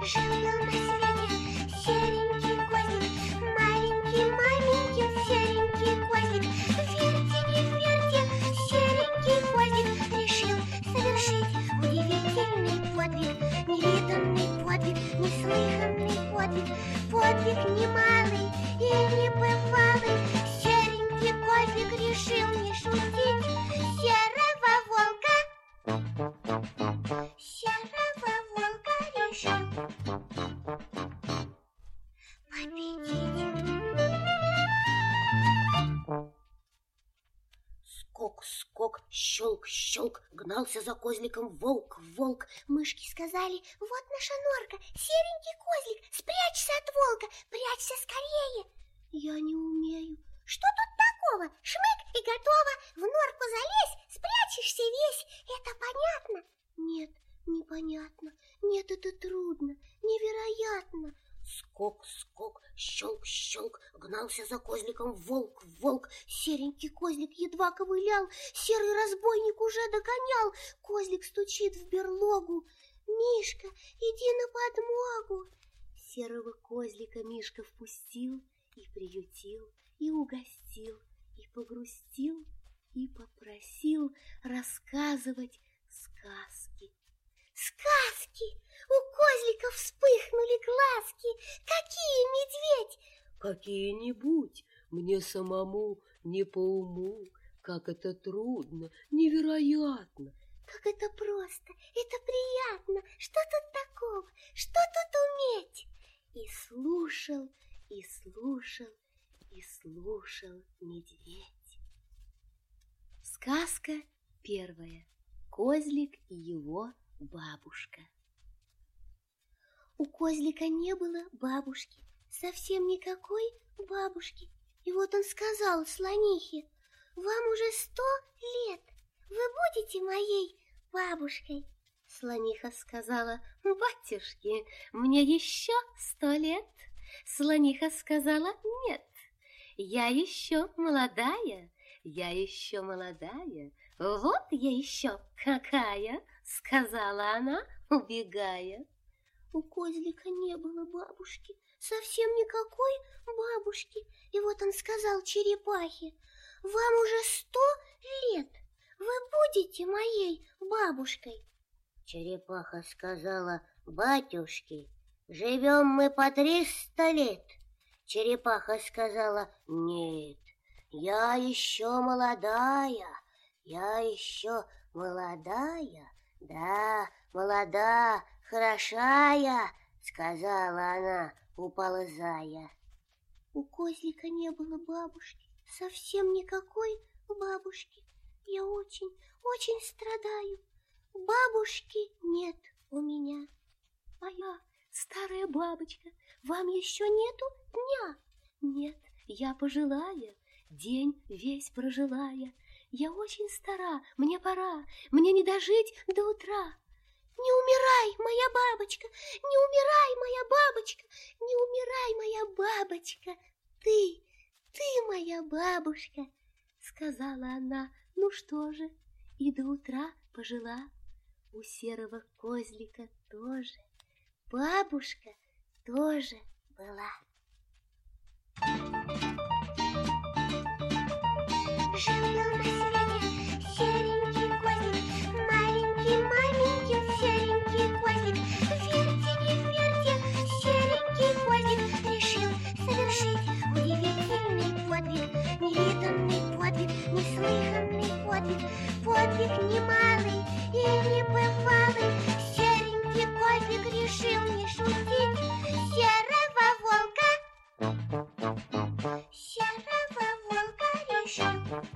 Жил-был на свете серенький козлик, маленький, маменький серенький козлик. Верьте, не верьте, серенький козлик решил совершить удивительный подвиг. Невиданный подвиг, неслыханный подвиг, подвиг немалый и небывалый. Серенький козлик решил не шутить, серого волка решил победить. Скок-скок, щелк-щелк, гнался за козликом волк. Мышки сказали: вот наша норка, серенький козлик, спрячься от волка, прячься скорее. Я не умею. Что тут такого? Шмык и готово. В норку залезь, спрячешься весь. Это понятно? Нет, непонятно. Нет, это трудно, невероятно. Скок-скок, щелк-щелк, гнался за козликом волк. Серенький козлик едва ковылял, серый разбойник уже догонял. Козлик стучит в берлогу: Мишка, иди на подмогу. Серого козлика Мишка впустил и приютил, и угостил, и погрустил, и попросил рассказывать сказки. Сказки! У козлика вспыхнули глазки. Какие, медведь? Какие-нибудь, мне самому не по уму. Как это трудно, невероятно. Как это просто, это приятно. Что тут такого? Что тут уметь? И слушал медведь. Сказка первая. Козлик и его бабушка. У козлика не было бабушки, совсем никакой бабушки. И вот он сказал слонихе: вам уже 100 лет, вы будете моей бабушкой. Слониха сказала: батюшки, мне еще 100 лет. Слониха сказала: нет, я еще молодая. Вот я еще какая, сказала она, убегая. У козлика не было бабушки, совсем никакой бабушки. И вот он сказал черепахе: вам уже 100 лет, вы будете моей бабушкой. Черепаха сказала: батюшки, живем мы по 300 лет. Черепаха сказала: нет, я еще молодая. Да, молода, хорошая, сказала она, уползая. У козлика не было бабушки, совсем никакой бабушки. Я очень, очень страдаю. Бабушки нет у меня. А я, старая бабочка, вам еще нету дня? Нет, я пожилая, день весь прожилая. Я очень стара, мне пора, мне не дожить до утра. Не умирай, моя бабочка, не умирай, моя бабочка, не умирай, моя бабочка. Ты моя бабушка, сказала она. Ну что же, и до утра пожила. У серого козлика тоже бабушка тоже была. Жил-был на свете серенький козлик, маленький, маменький серенький козлик. Верьте, не верьте, серенький козлик решил совершить удивительный подвиг. Невиданный подвиг, неслыханный подвиг, подвиг немалый и небывалый. Серенький козлик решил не шутить, серого волка решил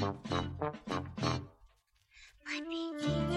победить.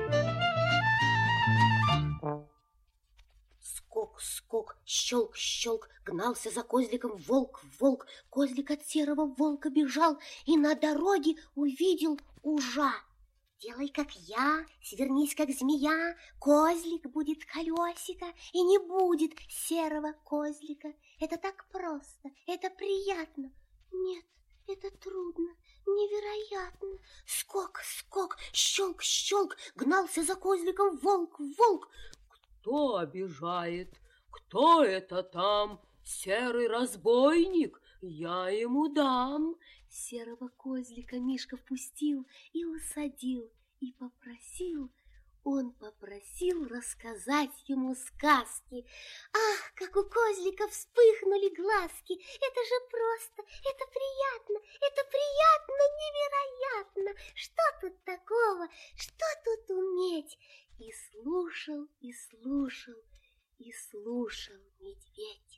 Скок-скок, щелк-щелк, гнался за козликом волк. Козлик от серого волка бежал и на дороге увидел ужа. Делай, как я, свернись, как змея, козлик будет колесико, и не будет серого козлика. Это так просто, это приятно. Нет, это трудно, невероятно. Скок-скок, щелк-щелк, гнался за козликом волк. Кто обижает кто это там? Серый разбойник? Я ему дам. Серого козлика Мишка впустил и усадил, и попросил, он попросил рассказать ему сказки. Ах, как у козлика вспыхнули глазки! Это же просто, это приятно, невероятно! Что тут такого, что тут уметь? И слушал, и слушал, и слушал медведь.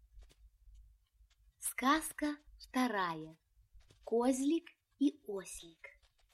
Сказка вторая. Козлик и ослик.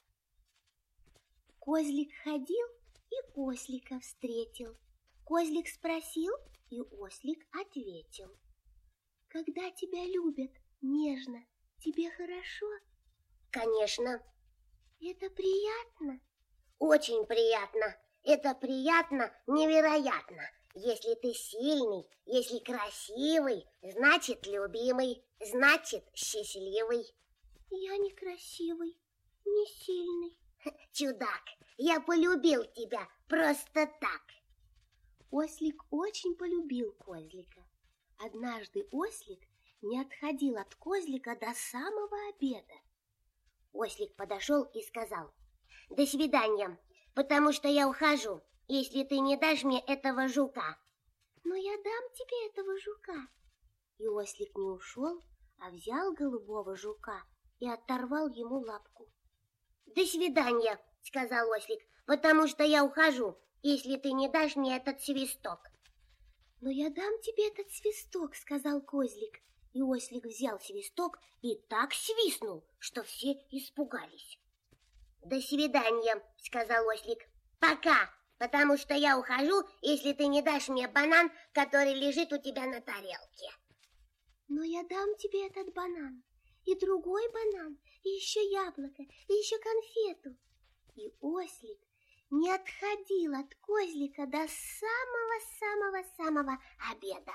Козлик ходил и ослика встретил. Козлик спросил, и ослик ответил. Когда тебя любят нежно, тебе хорошо? Конечно. Это приятно? Очень приятно. Это приятно невероятно. Если ты сильный, если красивый, значит любимый, значит счастливый. Я не красивый, не сильный. Чудак, я полюбил тебя просто так. Ослик очень полюбил козлика. Однажды ослик не отходил от козлика до самого обеда. Ослик подошел и сказал: до свидания, потому что я ухожу, если ты не дашь мне этого жука. Но я дам тебе этого жука. И ослик не ушел, а взял голубого жука и оторвал ему лапку. До свидания, сказал ослик, потому что я ухожу, если ты не дашь мне этот свисток. Но я дам тебе этот свисток, сказал козлик. И ослик взял свисток и так свистнул, что все испугались. До свидания, сказал ослик. Пока, потому что я ухожу, если ты не дашь мне банан, который лежит у тебя на тарелке. Но я дам тебе этот банан, и другой банан, и еще яблоко, и еще конфету. И ослик не отходил от козлика до самого-самого-самого обеда.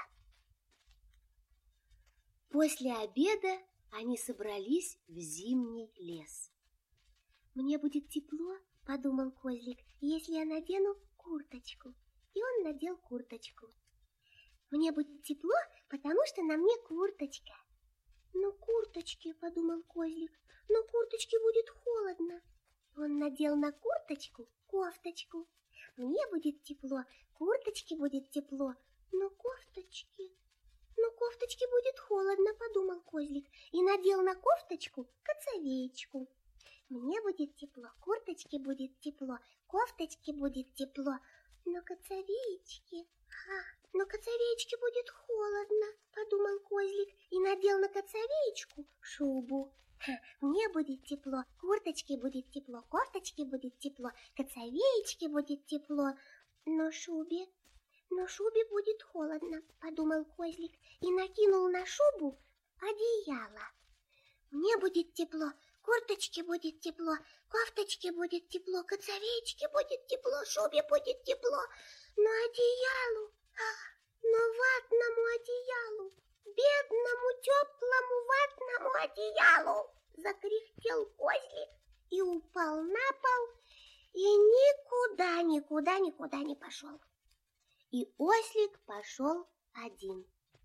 После обеда они собрались в зимний лес. «Мне будет тепло, — подумал козлик, — если я надену курточку». И он надел курточку. «Мне будет тепло, потому что на мне курточка». «Но курточки, — подумал козлик, — но курточке будет холодно». Он надел на курточку кофточку. «Мне будет тепло, курточке будет тепло, но кофточке будет холодно», — подумал козлик, и надел на кофточку коцовеечку. «Мне будет тепло, курточке будет тепло, кофточке будет тепло, но коцовеечке будет холодно», — подумал козлик, и надел на коцовеечку шубу. «Мне будет тепло, курточке будет тепло, кофточке будет тепло, коцовеечке будет тепло, но шубе будет холодно», — подумал козлик, и накинул на шубу одеяло. «Мне будет тепло, курточке будет тепло, кофточке будет тепло, коцовеечке будет тепло, шубе будет тепло, но одеялу, но ватному одеялу, бедному теплому ватному одеялу!» Закряхтел козлик и упал на пол, и никуда не пошел. И ослик пошел один.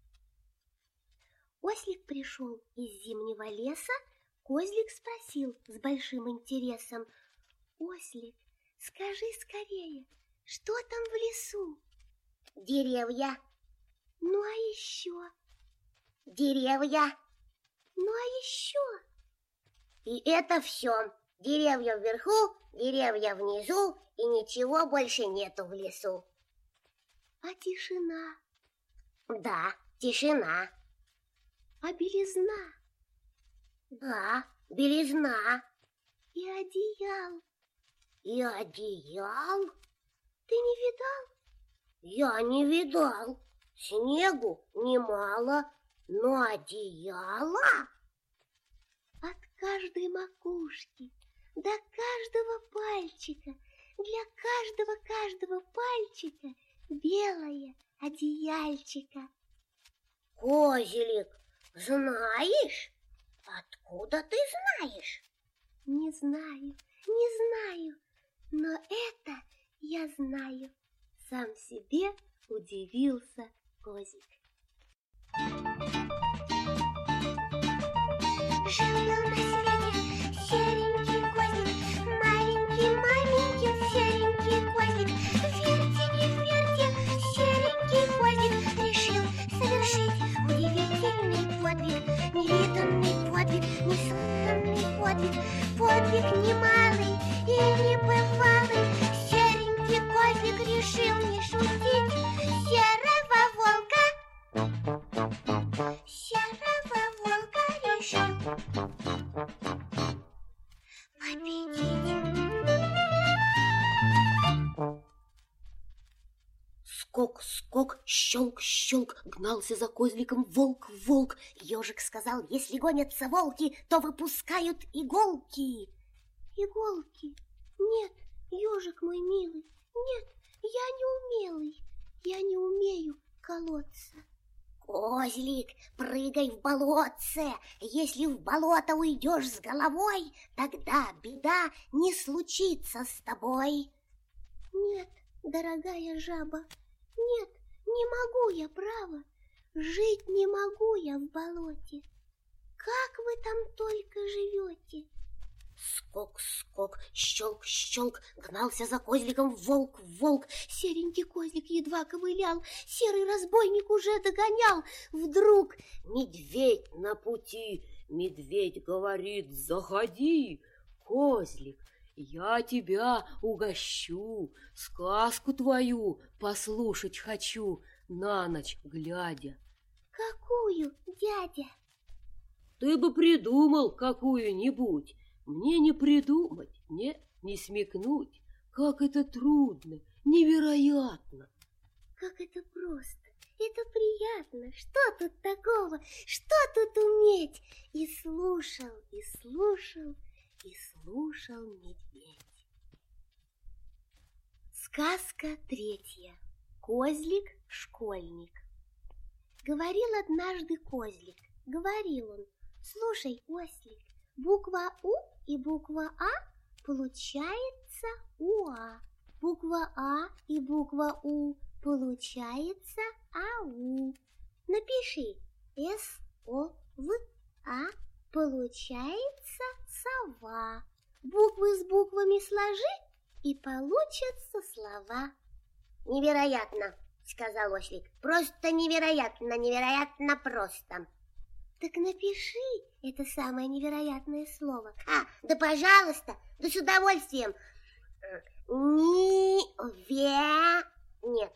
Ослик пришел из зимнего леса, козлик спросил с большим интересом: «Ослик, скажи скорее, что там в лесу?» «Деревья». «Ну а еще?» «Деревья». «Ну а еще?» «И это все. Деревья вверху, деревья внизу, и ничего больше нету в лесу». «А тишина?» «Да, тишина». «А белизна?» «Да, белизна». «И одеял?» «И одеял». «Ты не видал?» «Я не видал. Снегу немало, но одеяло...» «От каждой макушки до каждого пальчика, для каждого пальчика белое одеяльчика». «Козелик, знаешь? Откуда ты знаешь?» Не знаю, но это я знаю. Сам себе удивился Козлик. Жил-был на свете серенький козлик, маленький, маленький серенький козлик. Верьте, не верьте, серенький козлик решил совершить удивительный подвиг. Невиданный подвиг, неслыханный подвиг, подвиг немалый и небывалый. Серенький козлик решил не шутить, серого волка решил победить. Скок, скок, щелк, щелк, гнался за козликом волк, волк. Ежик сказал, если гонятся волки, то выпускают иголки. Иголки? Нет, ежик мой милый, нет, я не умелый, я не умею колоться. Козлик, прыгай в болотце. Если в болото уйдешь с головой, тогда беда не случится с тобой. Нет, дорогая жаба, нет, не могу я, право, жить не могу я в болоте. Как вы там только живете? Скок, скок, щелк, щелк, гнался за козликом волк, волк. Серенький козлик едва ковылял, серый разбойник уже догонял. Вдруг медведь на пути, медведь говорит, заходи, козлик, я тебя угощу, сказку твою послушать хочу, на ночь глядя. какую, дядя? Ты бы придумал какую-нибудь, мне не придумать, не смекнуть, как это трудно, невероятно. Как это просто, это приятно, что тут такого, что тут уметь? И слушал, и слушал, и слушал медведь. Сказка третья. Козлик-школьник. Говорил однажды козлик, говорил он, слушай, ослик, буква У и буква А получается УА. Буква А и буква У получается АУ. Напиши СОВА, получается сова. Буквы с буквами сложи, и получатся слова. Невероятно, сказал ослик. Просто невероятно, невероятно просто. Так напиши это самое невероятное слово. Да пожалуйста, да с удовольствием. Нет.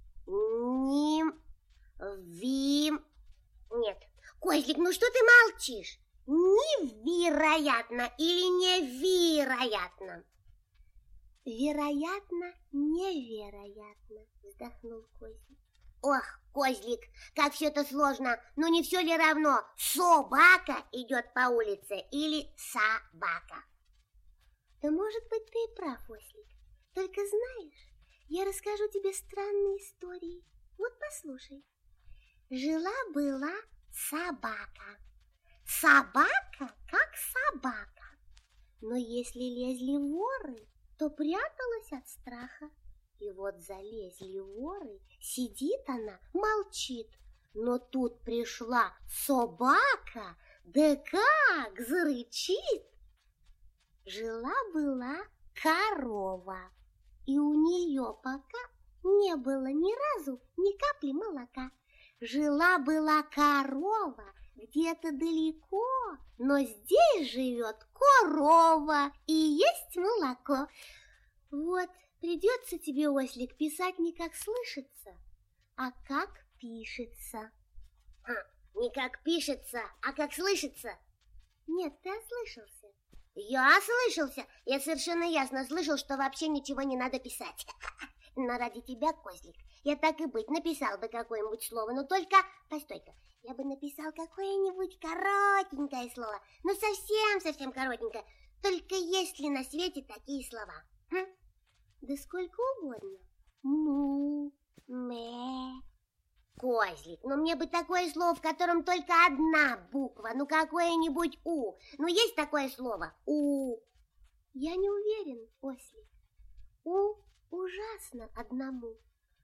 Нет. Козлик, ну что ты молчишь? Невероятно или невероятно? Вероятно, невероятно, вздохнул козлик. Ох, козлик, как все это сложно. Но не все ли равно, собака идет по улице или собака? Да может быть, ты и прав, ослик. Только знаешь, я расскажу тебе странные истории. Вот послушай. Жила-была собака. Собака как собака. Но если лезли воры, то пряталась от страха. И вот залезли воры, сидит она, молчит. Но тут пришла собака, да как зарычит. Жила-была корова, и у нее пока не было ни разу ни капли молока. Жила-была корова где-то далеко, но здесь живет корова и есть молоко. Вот придется тебе, ослик, писать не как слышится, а как пишется. Не как пишется, а как слышится? Нет, ты ослышался. Я ослышался. Я совершенно ясно слышал, что вообще ничего не надо писать. Но ради тебя, козлик, я так и быть написал бы какое-нибудь слово, но только... Постой-ка, я бы написал какое-нибудь коротенькое слово, но совсем-совсем коротенькое. Только есть ли на свете такие слова? Да сколько угодно. Му, мэ. Козлик, ну мне бы такое слово, в котором только одна буква, ну какое-нибудь У. Ну есть такое слово? У. Я не уверен, ослик. У ужасно одному.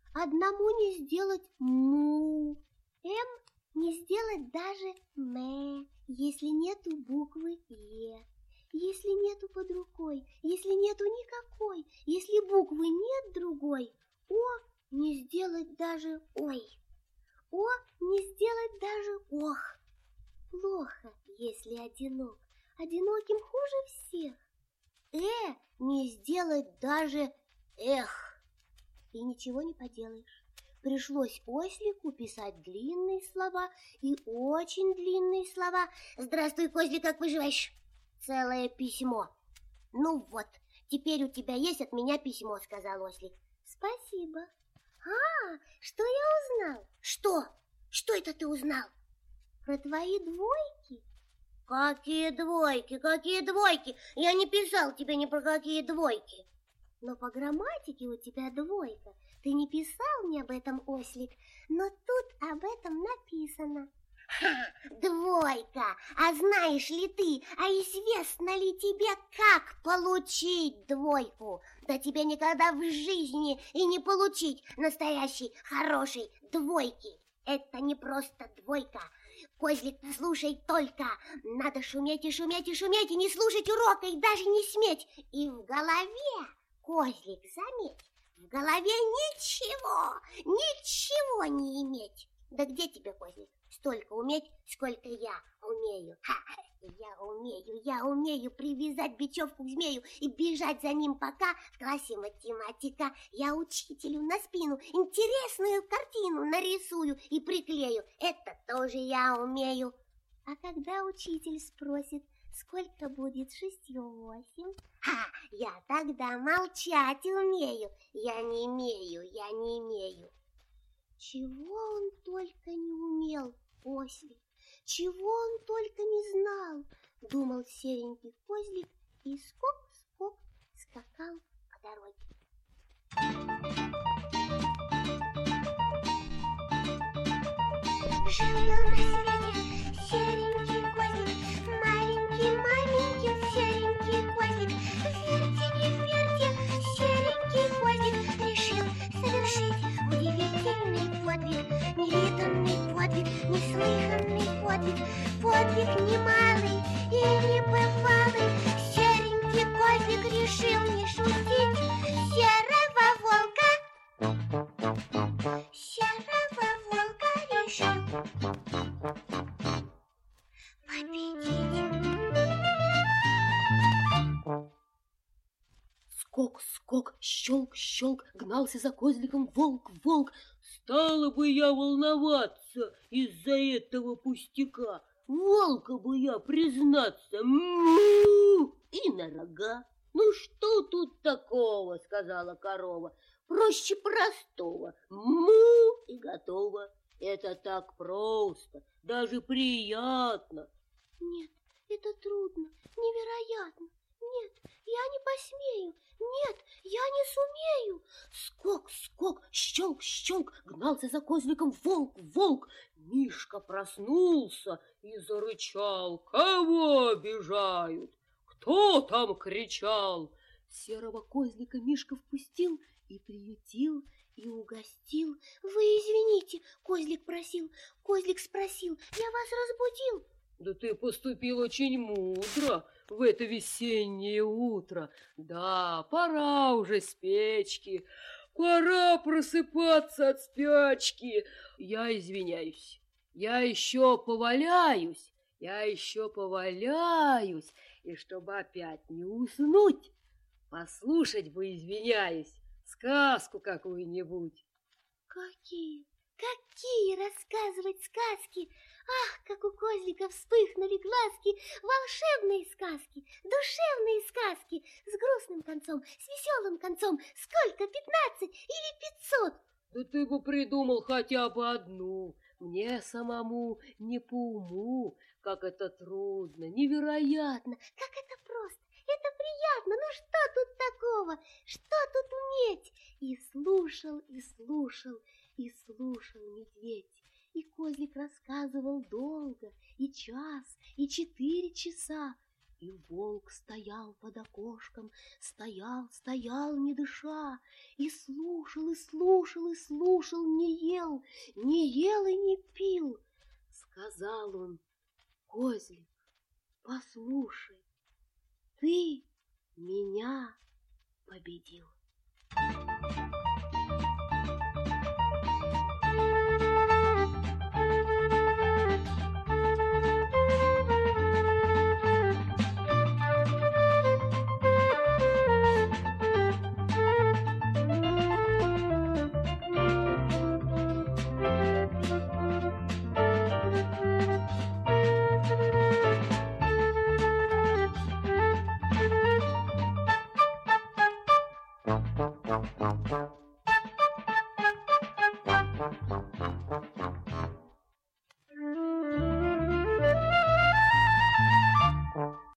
одному не сделать му, не сделать даже мэ, если нету буквы е, если нету под рукой, если нету никакой, если буквы нет другой, о не сделать даже ой, о не сделать даже ох. Плохо, если одинок, одиноким хуже всех. Не сделать даже эх. И ничего не поделаешь. Пришлось ослику писать длинные слова и очень длинные слова. Здравствуй, Козлик, как поживаешь? Целое письмо. Ну вот, теперь у тебя есть от меня письмо, сказал ослик. Спасибо. Что я узнал? Что? Что это ты узнал? Про твои двойки. Какие двойки? Какие двойки? Я не писал тебе ни про какие двойки. Но по грамматике у тебя двойка. Ты не писал мне об этом, ослик, но тут об этом написано. Двойка! А знаешь ли ты, а известно ли тебе, как получить двойку? Да тебе никогда в жизни и не получить настоящей хорошей двойки. Это не просто двойка. Козлик, слушай только. Надо шуметь и шуметь и шуметь, и не слушать урока, и даже не сметь. И в голове, Козлик, заметь, в голове ничего не иметь. Да где тебе, Козлик, столько уметь, сколько я умею? Я умею привязать бечевку к змею и бежать за ним, пока в классе математика я учителю на спину интересную картину нарисую и приклею. Это тоже я умею. А когда учитель спросит, сколько будет 6 и 8? Я тогда молчать умею. Я не имею. Чего он только не умел, ослик, чего он только не знал, думал серенький козлик и скок-скок скакал по дороге. Жил на свете серенький козлик, маленький маменький серенький козлик. Верьте, серенький козлик решил совершить удивительный подвиг, невиданный подвиг, неслыханный подвиг, подвиг немалый и небывалый. Серенький козлик решил не шутить, серого волка решил победить. Скок-скок, щелк-щелк, гнался за козликом волк. Стала бы я волноваться из-за этого пустяка. Волка бы я, признаться, и на рога. Ну что тут такого, сказала корова, проще простого. И готово. Это так просто, даже приятно. Нет, это трудно, невероятно. Нет, я не посмею. Нет, я не сумею. Скок-скок, щелк-щелк, гнался за козликом волк. Мишка проснулся и зарычал. Кого обижают? Кто там кричал? Серого козлика Мишка впустил и приютил, и угостил. Вы извините, козлик просил, козлик спросил, я вас разбудил. Да ты поступил очень мудро в это весеннее утро. Да, пора уже с печки, пора просыпаться от спячки. Я извиняюсь, я еще поваляюсь, и чтобы опять не уснуть, послушать бы, извиняюсь, сказку какую-нибудь. Какие рассказывать сказки? Ах, как у козлика вспыхнули глазки! Волшебные сказки, душевные сказки, с грустным концом, с веселым концом. Сколько, 15 или 500? Да ты бы придумал хотя бы одну. Мне самому не по уму. Как это трудно, невероятно. Как это просто, это приятно. Ну что тут такого? Что тут уметь? И слушал медведь. И козлик рассказывал долго, и час, и 4 часа. И волк стоял под окошком, стоял, не дыша, и слушал, не ел и не пил. Сказал он: козлик, послушай, ты меня победил. Thank you.